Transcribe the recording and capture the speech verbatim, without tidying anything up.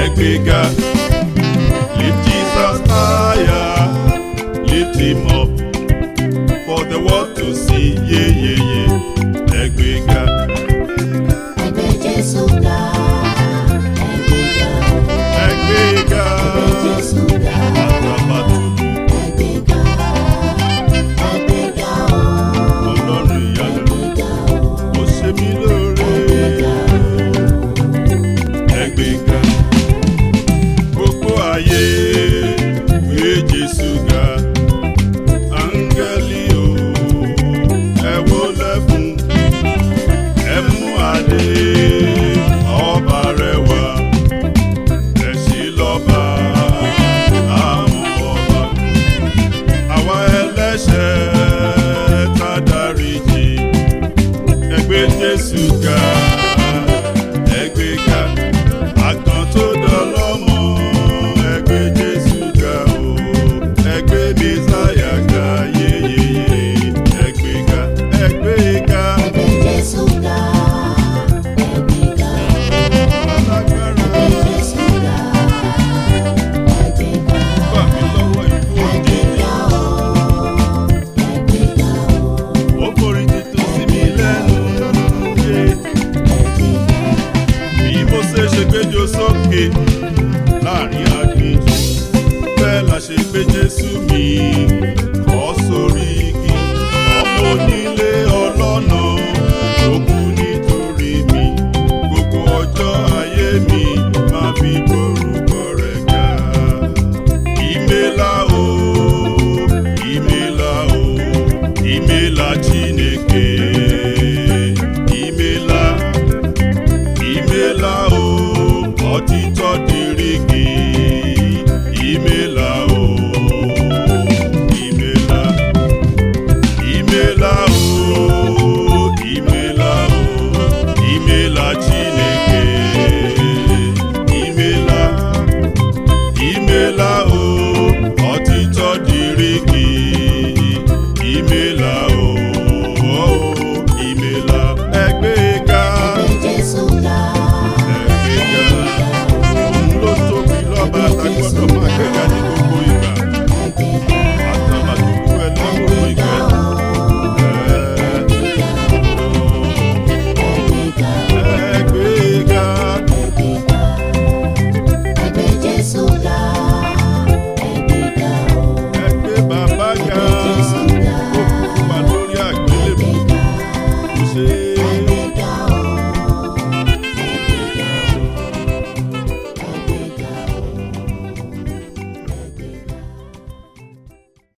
ẹgbẹ́ga. Lift Jesus higher, lift him up for the world to see. Yeah, yeah, yeah. Ẹgbẹ́ga. Ẹgbẹ́ Jésù ga, ẹgbẹ́ga. Ẹgbẹ́ga. Ẹgbẹ́ Jésù ga, Àtàbàtúbú. ẹgbẹ́ga. Ẹgbẹ́ga o, Ọlọ́run ìyanu ẹgbẹ́ga o, ó ṣe mí lóore. ẹgbẹ́ga o. Ẹgbẹ́ga. Gbogbo ayé gbé Jésù ga. Áńgẹ́lì o, ẹ wólẹ̀ fún. Ẹ mú adé ọba rẹwà. Ẹ ṣí lọ́ba àwọn ọba. Àwa ẹlẹ́ṣẹ̀ tá dáríjì. Ẹ gbé Jésù ga. Ẹgbẹ́ga. Àgàn tó dọlọ́mọ. Ẹ gbé Jésù ga o. Ẹ gbé Mèsáyà ga. Yéyéyé. Ẹgbẹ́ga. Ẹgbẹ́ga. Ẹgbẹ́ Jésù ga, ẹgbẹ́ga. Alágbára. Ẹgbẹ́ Jésù ga, ẹgbẹ́ga. Gbà mí lọ́wọ́ ikú òjijì. Ẹgbẹ́ga o, ẹgbẹ́ga o, Ó forí tuntun sí mi lẹ́nu. Yé. ẹgbẹ́ga. Bí mo ṣe ṣe gbéjò sókè láàrin aginjù, bẹ́ẹ̀ la ṣe gbé Jésù mi